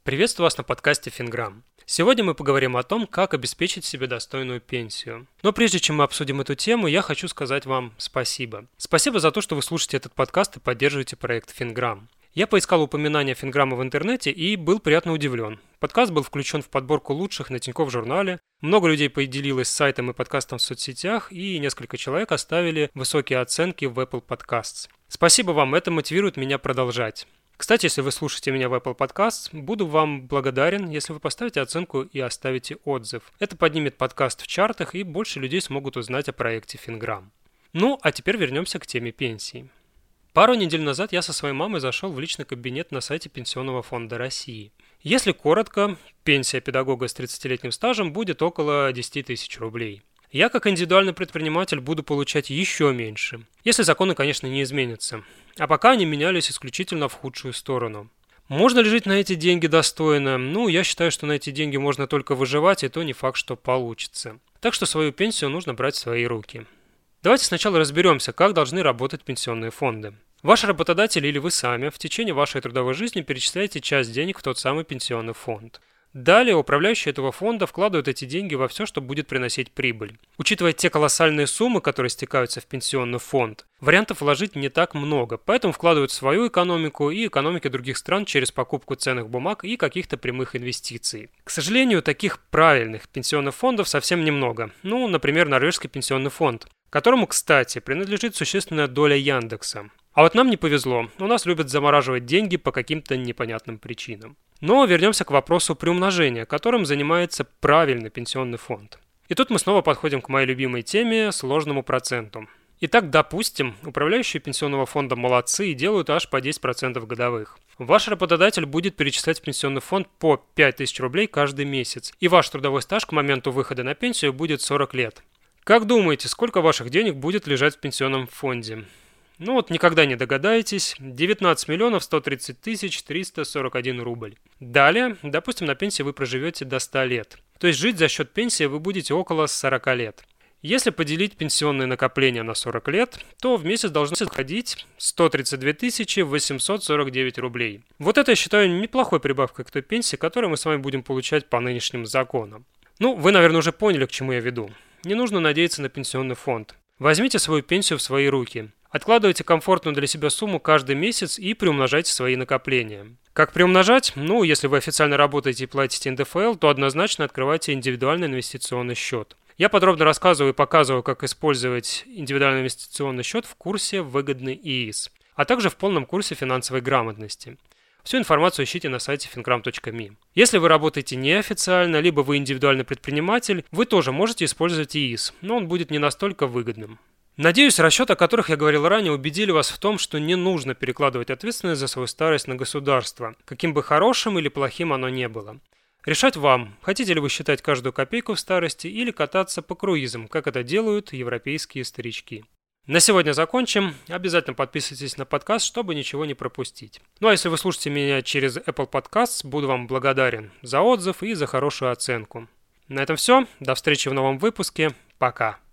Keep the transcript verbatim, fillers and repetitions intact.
Приветствую вас на подкасте Финграм. Сегодня мы поговорим о том, как обеспечить себе достойную пенсию. Но прежде чем мы обсудим эту тему, я хочу сказать вам спасибо. Спасибо за то, что вы слушаете этот подкаст и поддерживаете проект Финграм. Я поискал упоминания Финграма в интернете и был приятно удивлен. Подкаст был включен в подборку лучших на Тинькофф журнале. Много людей поделилось сайтом и подкастом в соцсетях, и несколько человек оставили высокие оценки в Apple Podcasts. Спасибо вам, это мотивирует меня продолжать. Кстати, если вы слушаете меня в Apple Podcasts, буду вам благодарен, если вы поставите оценку и оставите отзыв. Это поднимет подкаст в чартах, и больше людей смогут узнать о проекте Финграм. Ну, а теперь вернемся к теме пенсии. Пару недель назад я со своей мамой зашел в личный кабинет на сайте Пенсионного фонда России. Если коротко, пенсия педагога с тридцатилетним стажем будет около десять тысяч рублей. Я, как индивидуальный предприниматель, буду получать еще меньше, если законы, конечно, не изменятся. А пока они менялись исключительно в худшую сторону. Можно ли жить на эти деньги достойно? Ну, я считаю, что на эти деньги можно только выживать, и то не факт, что получится. Так что свою пенсию нужно брать в свои руки. Давайте сначала разберемся, как должны работать пенсионные фонды. Ваш работодатель или вы сами в течение вашей трудовой жизни перечисляете часть денег в тот самый пенсионный фонд. Далее управляющий этого фонда вкладывает эти деньги во все, что будет приносить прибыль. Учитывая те колоссальные суммы, которые стекаются в пенсионный фонд, вариантов вложить не так много, поэтому вкладывают в свою экономику и экономики других стран через покупку ценных бумаг и каких-то прямых инвестиций. К сожалению, таких правильных пенсионных фондов совсем немного. Ну, например, Норвежский пенсионный фонд, которому, кстати, принадлежит существенная доля Яндекса. А вот нам не повезло, у нас любят замораживать деньги по каким-то непонятным причинам. Но вернемся к вопросу приумножения, которым занимается правильный пенсионный фонд. И тут мы снова подходим к моей любимой теме – сложному проценту. Итак, допустим, управляющие пенсионного фонда молодцы и делают аж по десять процентов годовых. Ваш работодатель будет перечислять в пенсионный фонд по пять тысяч рублей каждый месяц, и ваш трудовой стаж к моменту выхода на пенсию будет сорок лет. Как думаете, сколько ваших денег будет лежать в пенсионном фонде? Ну вот никогда не догадаетесь, девятнадцать миллионов сто тридцать тысяч триста сорок один рубль. Далее, допустим, на пенсии вы проживете до ста лет. То есть жить за счет пенсии вы будете около сорока лет. Если поделить пенсионные накопления на сорок лет, то в месяц должно сходить сто тридцать две тысячи восемьсот сорок девять рублей. Вот это я считаю неплохой прибавкой к той пенсии, которую мы с вами будем получать по нынешним законам. Ну, вы, наверное, уже поняли, к чему я веду. Не нужно надеяться на пенсионный фонд. Возьмите свою пенсию в свои руки. Откладывайте комфортную для себя сумму каждый месяц и приумножайте свои накопления. Как приумножать? Ну, если вы официально работаете и платите эн дэ эф эл, то однозначно открывайте индивидуальный инвестиционный счет. Я подробно рассказываю и показываю, как использовать индивидуальный инвестиционный счет в курсе «Выгодный ИИС», а также в полном курсе финансовой грамотности. Всю информацию ищите на сайте финграм точка ми. Если вы работаете неофициально, либо вы индивидуальный предприниматель, вы тоже можете использовать ИИС, но он будет не настолько выгодным. Надеюсь, расчеты, о которых я говорил ранее, убедили вас в том, что не нужно перекладывать ответственность за свою старость на государство, каким бы хорошим или плохим оно ни было. Решать вам, хотите ли вы считать каждую копейку в старости или кататься по круизам, как это делают европейские старички. На сегодня закончим. Обязательно подписывайтесь на подкаст, чтобы ничего не пропустить. Ну а если вы слушаете меня через Apple Podcasts, буду вам благодарен за отзыв и за хорошую оценку. На этом все. До встречи в новом выпуске. Пока.